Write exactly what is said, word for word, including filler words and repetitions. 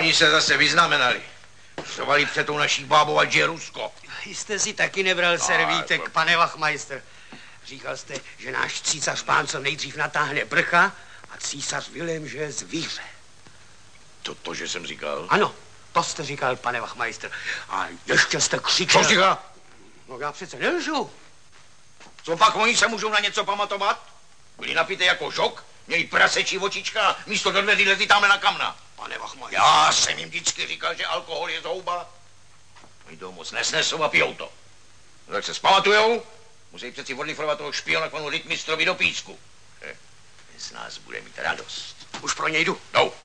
oni se zase vyznamenali. Řvali před tou naší bábou, ať je Rusko. Jste si taky nebral servítek, to... pane Wachmeister. Říkal jste, že náš císař pán co nejdřív natáhne brcha a císař Vilém, že je zvíře. To, to, že jsem říkal? Ano, to jste říkal, pane Wachmeister. A ještě jste křičel. Co říká? No já přece nelžu. Co pak oni se můžou na něco pamatovat? Byli napité jako žok, měli prasečí očička, místo do dveří lezli tamhle na kamna. Pane Wachmeister. Já jsem jim vždycky říkal, že alkohol je zhouba. Oni toho moc nesnesou a pijou to. No tak se zpamatujou, musí přeci odlifrovat toho špiona k panu rytmistrovi do písku. Z nás bude mít radost. Už pro něj jdu. Jdou.